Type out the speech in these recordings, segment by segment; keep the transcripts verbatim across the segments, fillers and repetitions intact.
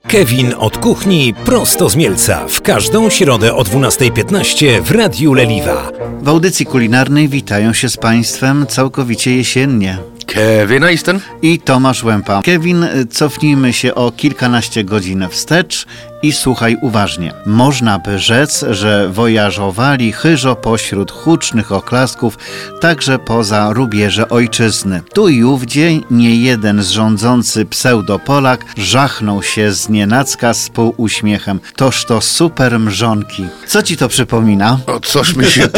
Kevin od kuchni prosto z Mielca. W każdą środę o dwunasta piętnaście w Radiu Leliwa. W audycji kulinarnej witają się z Państwem całkowicie jesiennie Kevin Easton i Tomasz Łępa. Kevin, cofnijmy się o kilkanaście godzin wstecz i słuchaj uważnie. Można by rzec, że wojażowali chyżo pośród hucznych oklasków, także poza rubieże ojczyzny. Tu i ówdzie nie jeden rządzący pseudopolak żachnął się znienacka z półuśmiechem. Toż to super mrzonki. Co ci to przypomina? O, coś mi się...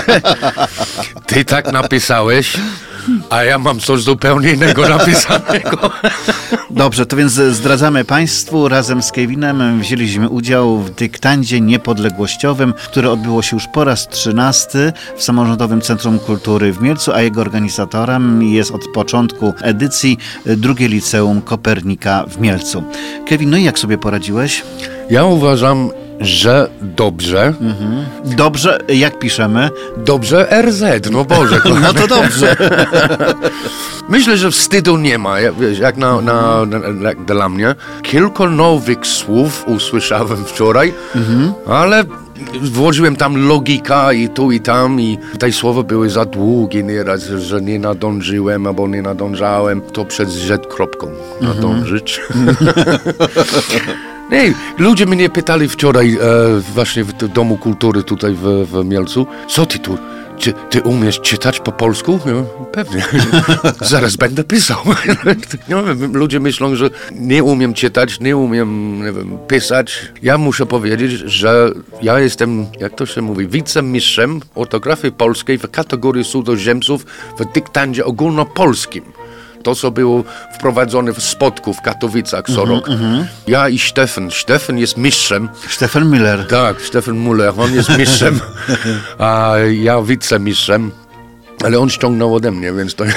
Ty tak napisałeś, a ja mam coś zupełnie innego napisanego. Dobrze, to więc zdradzamy Państwu, razem z Kevinem wzięliśmy udział w dyktandzie niepodległościowym, które odbyło się już po raz trzynasty w Samorządowym Centrum Kultury w Mielcu, a jego organizatorem jest od początku edycji drugie Liceum Kopernika w Mielcu. Kevin, no i jak sobie poradziłeś? Ja uważam, że dobrze. Mhm. Dobrze, jak piszemy? Dobrze R Z, no Boże. No to dobrze. Myślę, że wstydu nie ma, wiesz, jak na, na, na, na, dla mnie. Kilka nowych słów usłyszałem wczoraj, mhm. ale włożyłem tam logika i tu i tam i te słowa były za długie nieraz, że nie nadążyłem albo nie nadążałem. To przed Z kropką nadążyć. Mhm. Nie, ludzie mnie pytali wczoraj e, właśnie w Domu Kultury tutaj w, w Mielcu, co ty tu, czy ty umiesz czytać po polsku? Ja, pewnie, zaraz będę pisał. No, ludzie myślą, że nie umiem czytać, nie umiem nie wiem, pisać. Ja muszę powiedzieć, że ja jestem, jak to się mówi, wicemistrzem ortografii polskiej w kategorii cudzoziemców w dyktandzie ogólnopolskim. To, co było wprowadzone w Spodku w Katowicach co rok. Mm-hmm. Ja i Stefan. Stefan jest mistrzem. Stefan Müller. Tak, Stefan Müller. On jest mistrzem, a ja wicemistrzem. Ale on ściągnął ode mnie, więc to...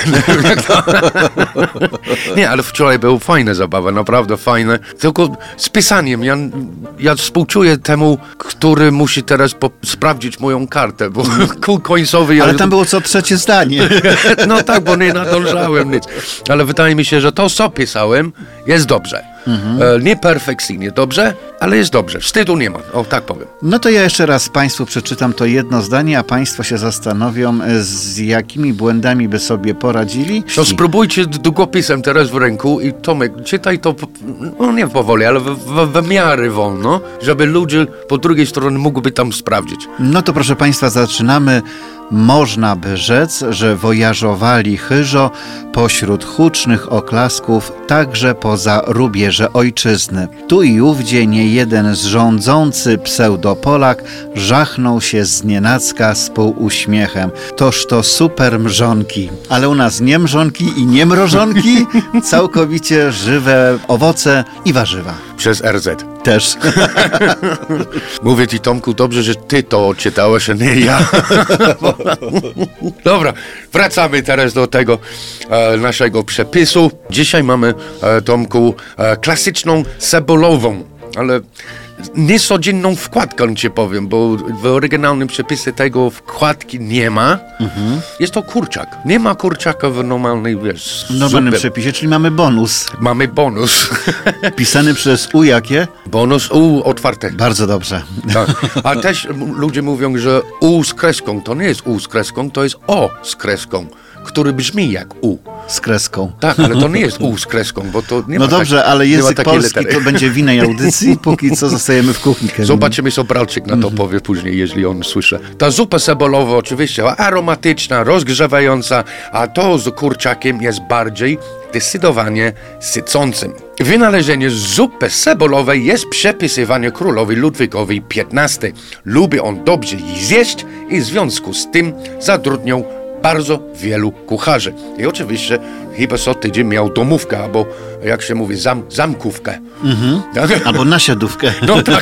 Nie, ale wczoraj była fajna zabawa, naprawdę fajne. Tylko z pisaniem, ja, ja współczuję temu, który musi teraz po- sprawdzić moją kartę, bo kół końcowy... Ale tam było co trzecie zdanie. No tak, bo nie nadążałem nic. Ale wydaje mi się, że to, co pisałem, jest dobrze. Mhm. E, nie perfekcyjnie dobrze, ale jest dobrze. Wstydu nie ma, o tak powiem. No to ja jeszcze raz Państwu przeczytam to jedno zdanie, a Państwo się zastanowią, z jakimi błędami by sobie poradzili. To spróbujcie długopisem teraz w ręku i Tomek, czytaj to, no nie powoli, ale w, w, w miarę wolno, żeby ludzie po drugiej stronie mogłyby tam sprawdzić. No to proszę Państwa, zaczynamy. Można by rzec, że wojażowali chyżo pośród hucznych oklasków, także poza rubieże ojczyzny. Tu i ówdzie nie jeden rządzący pseudopolak żachnął się znienacka z półuśmiechem. Toż to super mrzonki. Ale u nas nie mrzonki i nie mrożonki, całkowicie żywe owoce i warzywa. Przez R Z. Też. Mówię ci, Tomku, dobrze, że ty to odczytałeś, a nie ja. Dobra, wracamy teraz do tego e, naszego przepisu. Dzisiaj mamy, e, Tomku, e, klasyczną cebulową, ale nie codzienną wkładkę ci powiem, bo w oryginalnym przepisie tego wkładki nie ma. Mhm. Jest to kurczak. Nie ma kurczaka w normalnej, wiesz, w normalnym zupie. przepisie, czyli mamy bonus. Mamy bonus. Pisany przez U jakie? Bonus U otwarte. Bardzo dobrze. Tak. A też m- ludzie mówią, że U z kreską. To nie jest U z kreską, to jest O z kreską, który brzmi jak U. Z kreską. Tak, ale to nie jest U z kreską, bo to nie no ma dobrze, tak, ale język polski litery. to będzie w innej audycji, póki co zostajemy w kuchni. Zobaczymy, co Bralczyk na to mm. powie później, jeśli on słyszy. Ta zupa cebolowa oczywiście aromatyczna, rozgrzewająca, a to z kurczakiem jest bardziej zdecydowanie sycącym. Wynalezienie zupy cebolowej jest przepisywanie królowi Ludwigowi piętnastej. Lubi on dobrze zjeść i w związku z tym zatrudniał bardzo wielu kucharzy. I oczywiście chyba co tydzień miał domówkę, albo jak się mówi, zam, zamkówkę. Mhm. Tak? Albo nasiadówkę. No tak.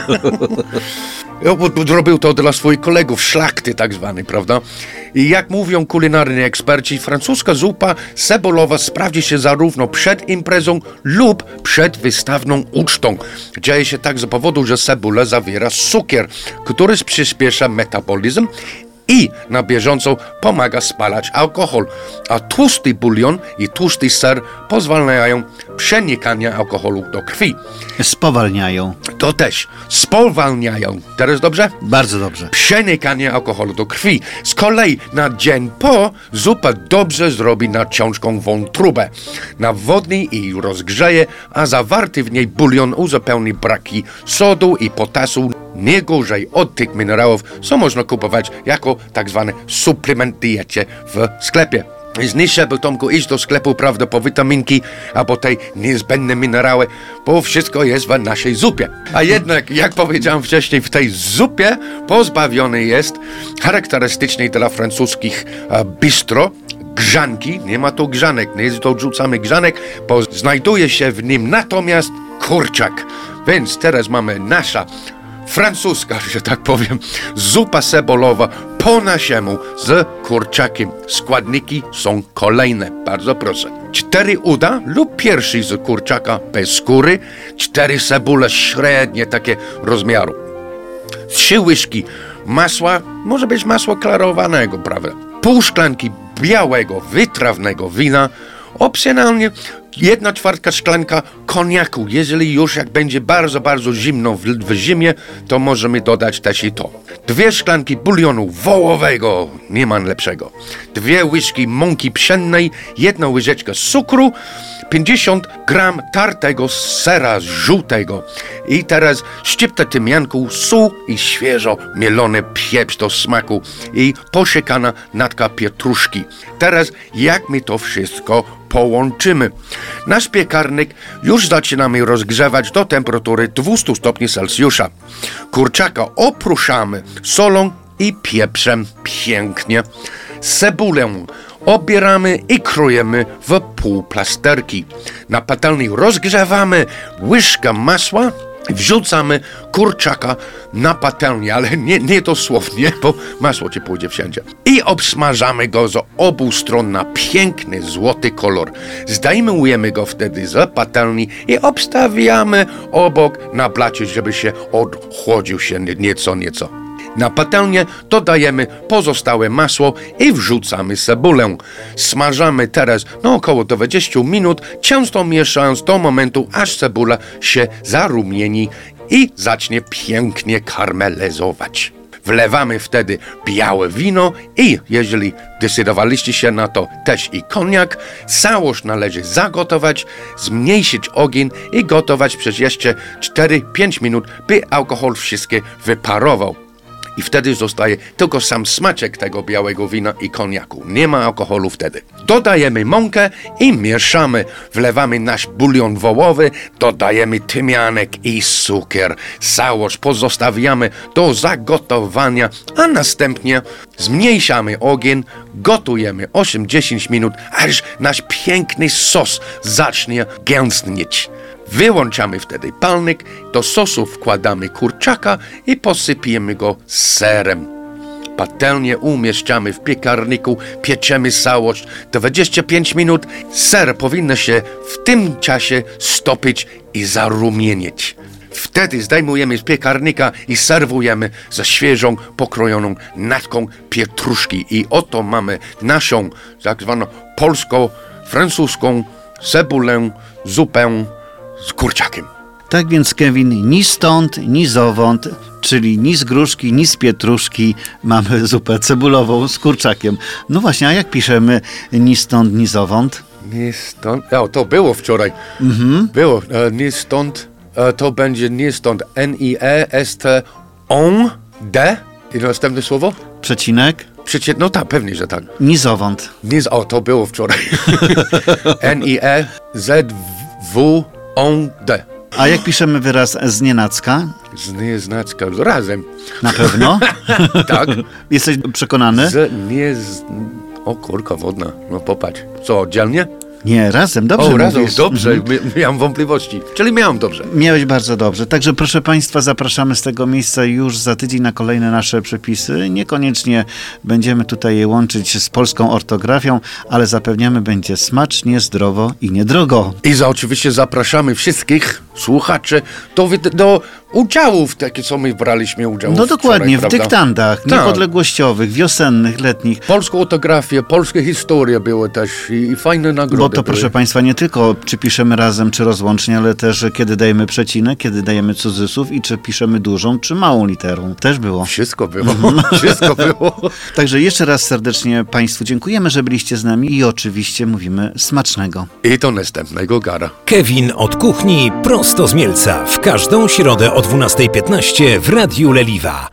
Robił to dla swoich kolegów, szlachty tak zwanej, prawda? I jak mówią kulinarni eksperci, francuska zupa cebolowa sprawdzi się zarówno przed imprezą lub przed wystawną ucztą. Dzieje się tak z powodu, że cebula zawiera cukier, który przyspiesza metabolizm i na bieżąco pomaga spalać alkohol, a tłusty bulion i tłusty ser pozwalają przenikania alkoholu do krwi. Spowalniają. To też spowalniają. Teraz dobrze? Bardzo dobrze. Przenikanie alkoholu do krwi. Z kolei na dzień po zupa dobrze zrobi na ciężką wątrobę. Nawodni i rozgrzeje, a zawarty w niej bulion uzupełni braki sodu i potasu nie gorzej od tych minerałów, co można kupować jako tak zwany suplement diecie w sklepie. Zniszczę, by Tomku iść do sklepu, prawda, po witaminki albo tej niezbędne minerały, bo wszystko jest w naszej zupie. A jednak, jak powiedziałem wcześniej, w tej zupie pozbawiony jest charakterystycznej dla francuskich e, bistro grzanki. Nie ma tu grzanek, nie dorzucamy grzanek, bo znajduje się w nim natomiast kurczak. Więc teraz mamy nasza francuska, że tak powiem, zupa cebolowa po naszemu z kurczakiem. Składniki są kolejne, bardzo proszę. Cztery uda lub piersi z kurczaka bez skóry, cztery cebule średnie takie rozmiaru, trzy łyżki masła, może być masło klarowanego, prawda? Pół szklanki białego, wytrawnego wina, opcjonalnie jedna czwartka szklanka koniaku. Jeżeli już jak będzie bardzo, bardzo zimno w, w zimie, to możemy dodać też i to. Dwie szklanki bulionu wołowego, nie ma lepszego. Dwie łyżki mąki pszennej, jedna łyżeczka cukru, pięćdziesiąt gram tartego sera żółtego. I teraz szczyptę tymianku, sól i świeżo mielony pieprz do smaku i posiekana natka pietruszki. Teraz jak my to wszystko połączymy? Nasz piekarnik już zaczynamy rozgrzewać do temperatury dwieście stopni Celsjusza. Kurczaka oprószamy solą i pieprzem pięknie. Cebulę obieramy i krojemy w półplasterki. Na patelni rozgrzewamy łyżkę masła, wrzucamy kurczaka na patelnię, ale nie, nie dosłownie, bo masło ci pójdzie wszędzie. I obsmażamy go z obu stron na piękny, złoty kolor. Zdejmujemy go wtedy z patelni i obstawiamy obok na blacie, żeby się odchłodził się nieco, nieco. Na patelnię dodajemy pozostałe masło i wrzucamy cebulę. Smażamy teraz no około dwadzieścia minut, często mieszając do momentu, aż cebula się zarumieni i zacznie pięknie karmelizować. Wlewamy wtedy białe wino i, jeżeli decydowaliście się na to, też i koniak. Całość należy zagotować, zmniejszyć ogień i gotować przez jeszcze cztery pięć minut, by alkohol wszystkie wyparował. I wtedy zostaje tylko sam smaczek tego białego wina i koniaku. Nie ma alkoholu wtedy. Dodajemy mąkę i mieszamy. Wlewamy nasz bulion wołowy, dodajemy tymianek i cukier. Całość pozostawiamy do zagotowania, a następnie zmniejszamy ogień, gotujemy osiem do dziesięciu minut, aż nasz piękny sos zacznie gęstnieć. Wyłączamy wtedy palnik, do sosu wkładamy kurczaka i posypiemy go serem. Patelnię umieszczamy w piekarniku, pieczemy całość dwadzieścia pięć minut. Ser powinien się w tym czasie stopić i zarumienieć. Wtedy zdejmujemy z piekarnika i serwujemy ze świeżą, pokrojoną natką pietruszki. I oto mamy naszą tak zwaną polsko-francuską cebulę, zupę z kurczakiem. Tak więc, Kevin, ni stąd, ni zowąd, czyli ni z gruszki, ni z pietruszki mamy zupę cebulową z kurczakiem. No właśnie, a jak piszemy ni stąd, ni zowąd? Nie stąd, o, to było wczoraj. Mhm. Było, e, nie stąd, e, to będzie nie stąd, N I E S T on D i następne słowo? Przecinek? Przecie, no tak, pewnie, że tak. Ni zowąd. Nie, o, to było wczoraj. N I E Z W on D. A jak piszemy wyraz znienacka? Znieznacka, razem. Na pewno? Tak. Jesteś przekonany? Z, nie z... O, kurka wodna, no popatrz. Co, oddzielnie? Nie, razem, dobrze O, razem, mówisz. dobrze, Mhm. miałem wątpliwości. Czyli miałem dobrze. Miałeś bardzo dobrze. Także proszę Państwa, zapraszamy z tego miejsca już za tydzień na kolejne nasze przepisy. Niekoniecznie będziemy tutaj je łączyć z polską ortografią, ale zapewniamy, będzie smacznie, zdrowo i niedrogo. I za oczywiście zapraszamy wszystkich słuchacze do, do udziałów, takie co my braliśmy udział. No dokładnie, wczoraj, w dyktandach tak. niepodległościowych, wiosennych, letnich. Polską autografię, polskie historie były też i, i fajne nagrody. Bo to, były. proszę Państwa, nie tylko czy piszemy razem, czy rozłącznie, ale też kiedy dajemy przecinek, kiedy dajemy cudzysłów i czy piszemy dużą, czy małą literą. Też było. Wszystko było, wszystko było. Także jeszcze raz serdecznie Państwu dziękujemy, że byliście z nami i oczywiście mówimy smacznego. I do następnego gara. Kevin od kuchni prosto z Mielca w każdą środę o dwunasta piętnaście w Radiu Leliwa.